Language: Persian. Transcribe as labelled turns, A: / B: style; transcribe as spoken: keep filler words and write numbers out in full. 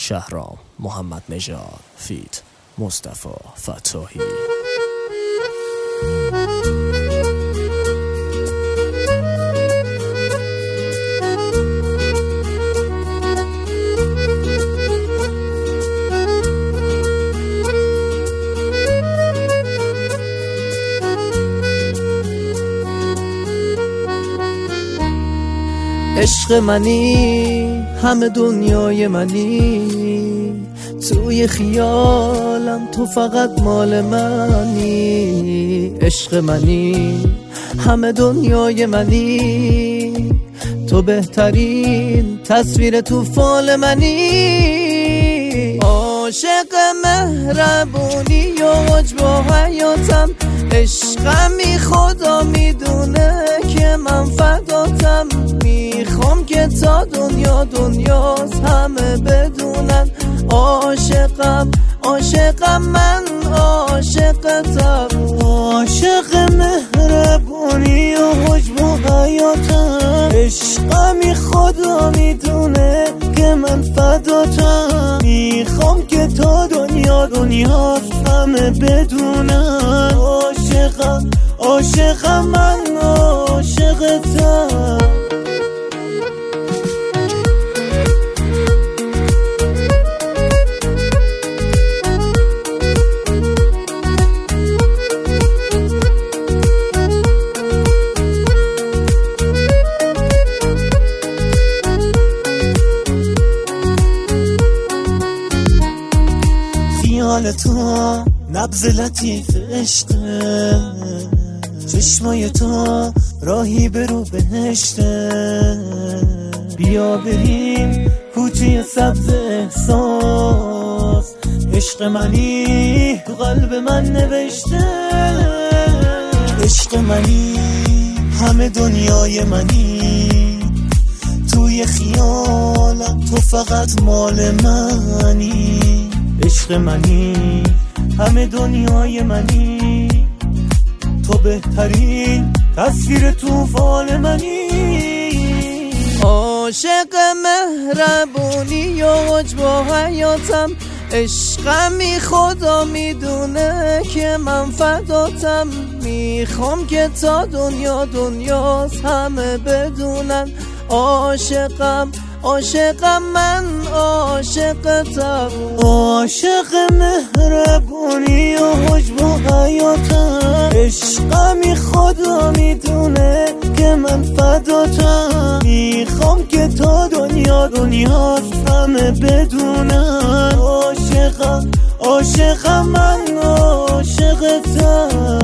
A: شهرام محمد نژاد فیت مصطفی فتاحی.
B: عشق منی، همه دنیای منی، توی خیالم تو فقط مال منی. عشق منی، همه دنیای منی، تو بهترین تصویر تو فال منی. عاشق مهربونی و عجب و حیاتم، عشقمی خدا میدونه که من فداتم. میخوام که تا دنیا دنیاست همه بدونن عاشقم، عاشقم من عاشقتم.
C: عاشق مهربونی و حجب و حیاتم، عشقمی خدا میدونه که من فداتم. میخوام که تا دنیا دنیاست همه بدونن عاشقم، عاشقم من عاشقتم. خیال تو نبض لطیف عشقه، چشمای تو راهی برو بهشته. بیا بریم کوچه سبز احساس، عشق منی تو قلب من نوشته. عشق منی، همه دنیای منی، توی خیالم تو فقط مال منی. عشق منی، همه دنیای منی، تو بهترین تصویر تو فال منی.
B: عاشق مهربونی و عجب و حیاتم، عشقمی خدا میدونه که من فداتم. میخوام که تا دنیا دنیاست همه بدونن عاشقم، عاشقم من عاشقتم.
C: عاشق مهربونی و حجب و حیاتم، عشقمی خدا میدونه که من فداتم. میخوام که تا دنیا دنیاست همه بدونن عاشقم، عاشقم من عاشقتم.